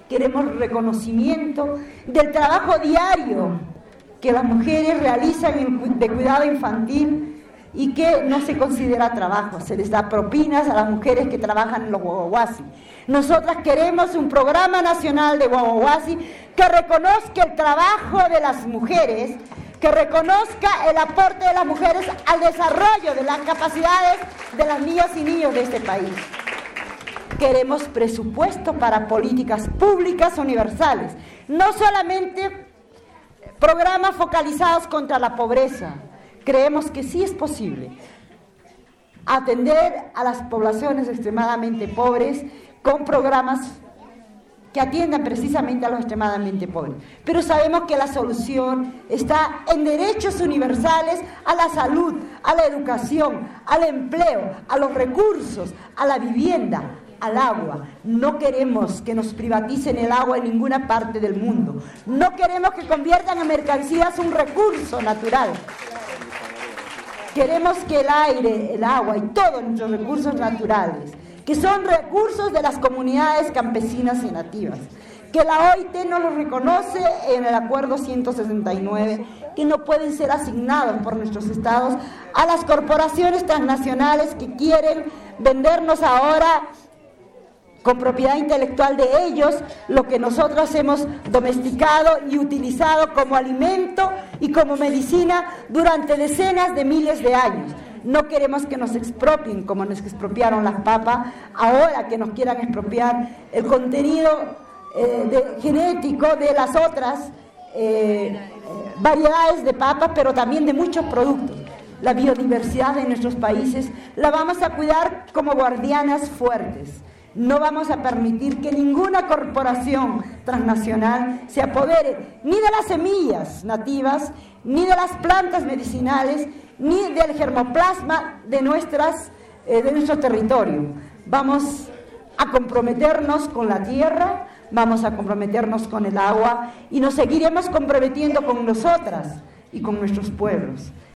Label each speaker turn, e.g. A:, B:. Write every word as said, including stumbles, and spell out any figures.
A: queremos reconocimiento del trabajo diario que las mujeres realizan en, de cuidado infantil y que no se considera trabajo, se les da propinas a las mujeres que trabajan en los guaguaguasi. Nosotras queremos un programa nacional de guaguaguasi que reconozca el trabajo de las mujeres, que reconozca el aporte de las mujeres al desarrollo de las capacidades de las niñas y niños de este país. Queremos presupuesto para políticas públicas universales, no solamente programas focalizados contra la pobreza. Creemos que sí es posible atender a las poblaciones extremadamente pobres con programas que atiendan precisamente a los extremadamente pobres. Pero sabemos que la solución está en derechos universales a la salud, a la educación, al empleo, a los recursos, a la vivienda, al agua. No queremos que nos privaticen el agua en ninguna parte del mundo. No queremos que conviertan en mercancías un recurso natural. Queremos que el aire, el agua y todos nuestros recursos naturales, que son recursos de las comunidades campesinas y nativas, que la O I T nos lo reconoce en el acuerdo ciento sesenta y nueve, que no pueden ser asignados por nuestros estados a las corporaciones transnacionales que quieren vendernos ahora con propiedad intelectual de ellos lo que nosotros hemos domesticado y utilizado como alimento y como medicina durante decenas de miles de años. No queremos que nos expropien como nos expropiaron las papas, ahora que nos quieran expropiar el contenido eh, de, genético de las otras eh, variedades de papas, pero también de muchos productos. La biodiversidad de nuestros países la vamos a cuidar como guardianas fuertes. No vamos a permitir que ninguna corporación transnacional se apodere ni de las semillas nativas, ni de las plantas medicinales, ni del germoplasma de, nuestras, eh, de nuestro territorio. Vamos a comprometernos con la tierra, vamos a comprometernos con el agua y nos seguiremos comprometiendo con nosotras y con nuestros pueblos.